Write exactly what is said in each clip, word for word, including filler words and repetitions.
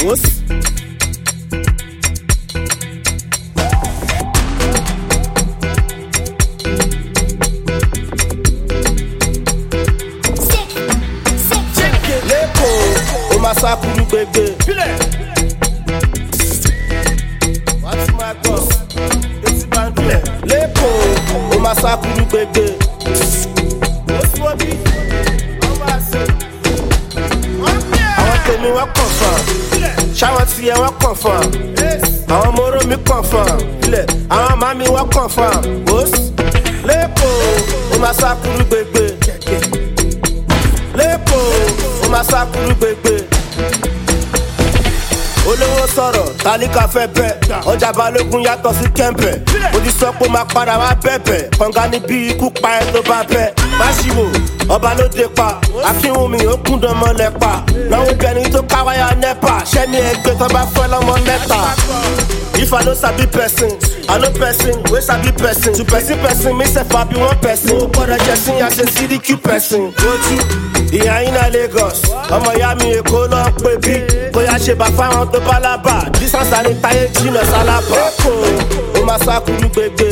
What's Masakuru gbegbe. What's my boss? It's Bandule. Lepo, o masakuru gbegbe. What's what be? Àwọn tèmi wọ́n confirm. Ṣáwọn tiẹ̀ wọ́n confirm. Àwọn moro mi confirm. Àwọn mami wọ́n confirm. Lepo, o masakuru gbegbe. Lepo, o masakuru gbegbe. Olówó sọ̀rọ̀ tálíkà fẹ́ bẹ́ ọjà balógun yàtọ̀ sí kẹ́ńpẹ̀ mo ti sọ pé máa padà wá bẹ̀bẹ̀ kànga níbi ikú pa ẹ tó bá bẹ́ máṣíwò ọba ló dé pa akínwùmí ó kún dánmọ́ lẹ́pa náwó bẹni tó káwáyà nẹ́pà sẹ́ni ẹgbẹ́ tó bá fẹ́ lọ́mọ mẹ́ta. If I no sabi person, I no person, wey sabi person. To person person, me sef I be one person. O gbọ́dọ̀ jẹ́ sí as a C D Q person. Lójú ìyá yín náà Lagos, ọmọ ìyá mi Èkó ló ń pè bí. Bóyá ṣe bá fáwọn tó bá lábà, distance àní táyé jìnnà sálábà. Lẹ́kọ̀ọ́, ó máa sákúrú gbegbe.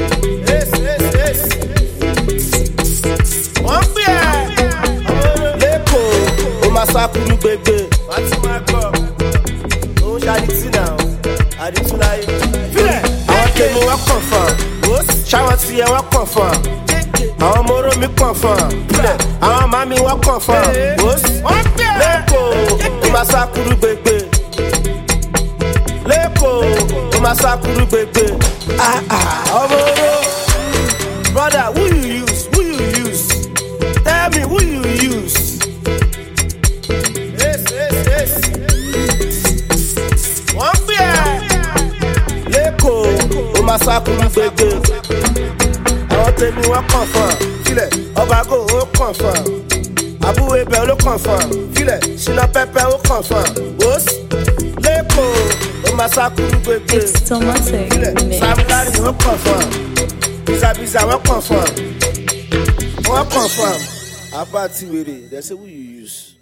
Wọ́n pè é. Lẹ́kọ̀ọ́, ó máa sákúrú gbegbe. Wọ́n ti máa gbọ́, òun ṣàdìtì náà. Aditulaye. Àwọn tèmi wọ́n confirm. Ṣáwọn tiẹ̀ wọ́n confirm. Àwọn moro mi confirm. Àwọn mami wọ́n confirm. Lẹ́kọ̀ọ́, ó máa sákúrú gbegbe. Lẹ́kọ̀ọ́, ó máa sákúrú gbegbe. Ọmọ oró. Brother, who you use? Who you use? Tell me who you use? Yes, yes, yes. Wọ́n pè é. Lẹ́kọ̀ọ́, ó máa sákúrú gbegbe. Àwọn tèmi wọ́n confirm. Filẹ̀, ọbago ó confirm. Àbúrò ibẹ̀ ló confirm. Filẹ̀, ṣínà pẹ́pẹ́ ó confirm. Wòs. Lẹ́kọ̀ọ́, ó máa sákúrú gbegbe. Filẹ̀, Samulari ó confirm. Bizabiza wọ́n confirm. Wọ́n confirm. Abá ti wèrè, they say who you use?